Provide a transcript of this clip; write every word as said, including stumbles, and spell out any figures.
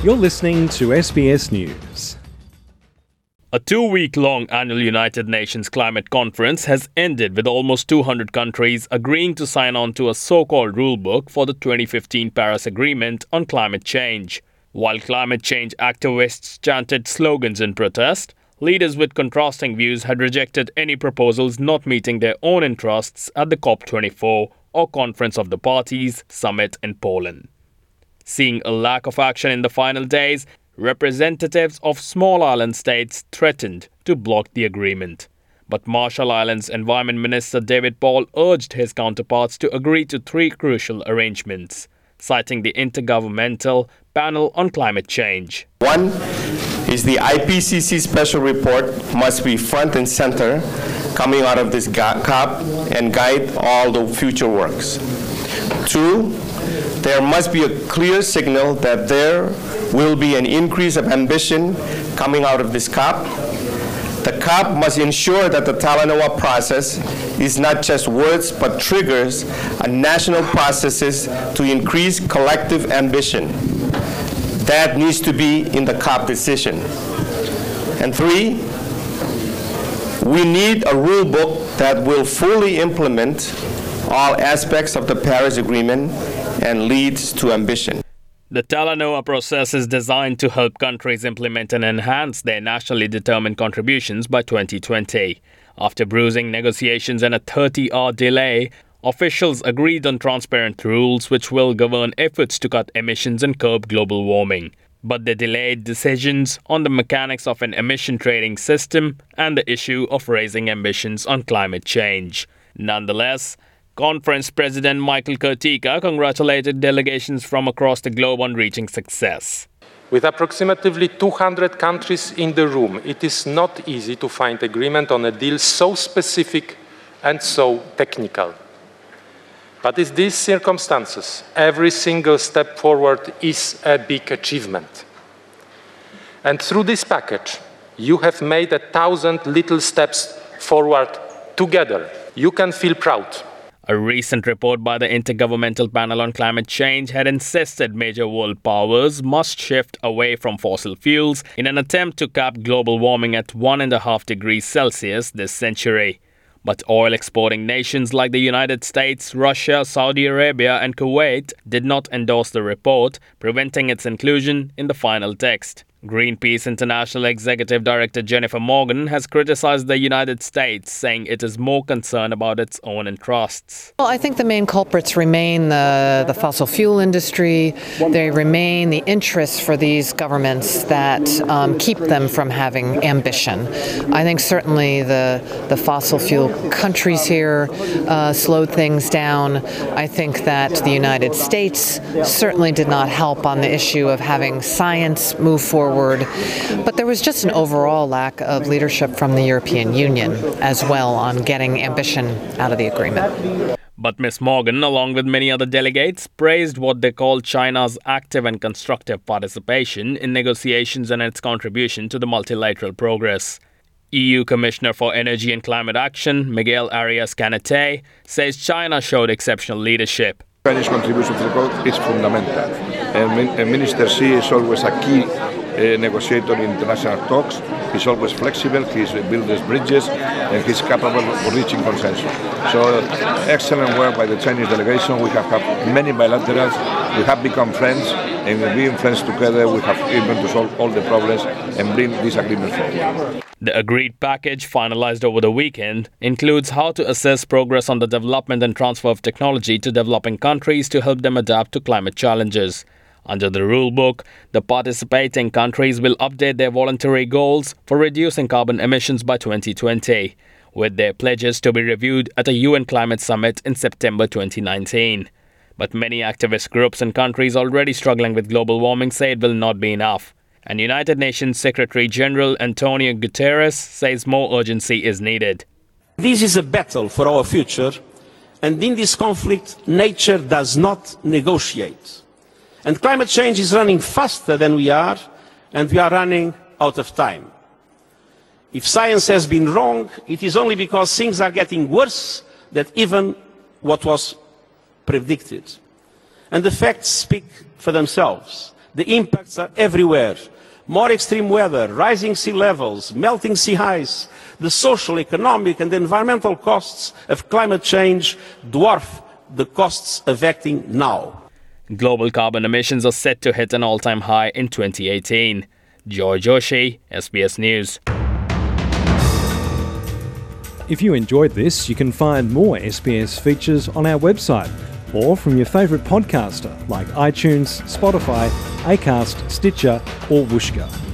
You're listening to S B S News. A two-week-long annual United Nations Climate Conference has ended with almost two hundred countries agreeing to sign on to a so-called rulebook for the twenty fifteen Paris Agreement on climate change. While climate change activists chanted slogans in protest, leaders with contrasting views had rejected any proposals not meeting their own interests at the COP twenty-four or Conference of the Parties summit in Poland. Seeing a lack of action in the final days, representatives of small island states threatened to block the agreement. But Marshall Islands Environment Minister David Paul urged his counterparts to agree to three crucial arrangements, citing the Intergovernmental Panel on Climate Change. One is the I P C C special report must be front and center coming out of this COP and guide all the future works. Two, there must be a clear signal that there will be an increase of ambition coming out of this COP. The COP must ensure that the Talanoa process is not just words but triggers a national processes to increase collective ambition. That needs to be in the COP decision. And three, we need a rule book that will fully implement all aspects of the Paris Agreement and leads to ambition. The Talanoa process is designed to help countries implement and enhance their nationally determined contributions by twenty twenty. After bruising negotiations and a thirty-hour delay, officials agreed on transparent rules which will govern efforts to cut emissions and curb global warming. But they delayed decisions on the mechanics of an emission trading system and the issue of raising ambitions on climate change. Nonetheless, Conference President Michael Kurtika congratulated delegations from across the globe on reaching success. With approximately two hundred countries in the room, it is not easy to find agreement on a deal so specific and so technical. But in these circumstances, every single step forward is a big achievement. And through this package, you have made a thousand little steps forward together. You can feel proud. A recent report by the Intergovernmental Panel on Climate Change had insisted major world powers must shift away from fossil fuels in an attempt to cap global warming at one and a half degrees Celsius this century. But oil-exporting nations like the United States, Russia, Saudi Arabia and Kuwait did not endorse the report, preventing its inclusion in the final text. Greenpeace International Executive Director Jennifer Morgan has criticized the United States, saying it is more concerned about its own interests. Well, I think the main culprits remain the, the fossil fuel industry. They remain the interests for these governments that um, keep them from having ambition. I think certainly the, the fossil fuel countries here uh, slowed things down. I think that the United States certainly did not help on the issue of having science move forward. But there was just an overall lack of leadership from the European Union as well on getting ambition out of the agreement. But Miz Morgan, along with many other delegates, praised what they called China's active and constructive participation in negotiations and its contribution to the multilateral progress. E U Commissioner for Energy and Climate Action, Miguel Arias Canete, says China showed exceptional leadership. Chinese contribution to the code is fundamental. And Minister Xi is always a key uh, negotiator in international talks. He's always flexible, he's builds bridges, and he's capable of reaching consensus. So, excellent work by the Chinese delegation. We have had many bilaterals, we have become friends, and being friends together, we have been able to solve all the problems and bring this agreement forward. The agreed package, finalized over the weekend, includes how to assess progress on the development and transfer of technology to developing countries to help them adapt to climate challenges. Under the rulebook, the participating countries will update their voluntary goals for reducing carbon emissions by twenty twenty, with their pledges to be reviewed at a U N climate summit in September twenty nineteen. But many activist groups and countries already struggling with global warming say it will not be enough. And United Nations Secretary General Antonio Guterres says more urgency is needed. This is a battle for our future, and in this conflict, nature does not negotiate. And climate change is running faster than we are, and we are running out of time. If science has been wrong, it is only because things are getting worse than even what was predicted. And the facts speak for themselves. The impacts are everywhere. More extreme weather, rising sea levels, melting sea ice. The social, economic and environmental costs of climate change dwarf the costs of acting now. Global carbon emissions are set to hit an all-time high in twenty eighteen. George Joshi, S B S News. If you enjoyed this, you can find more S B S features on our website or from your favourite podcaster like iTunes, Spotify, Acast, Stitcher or Whooshkaa.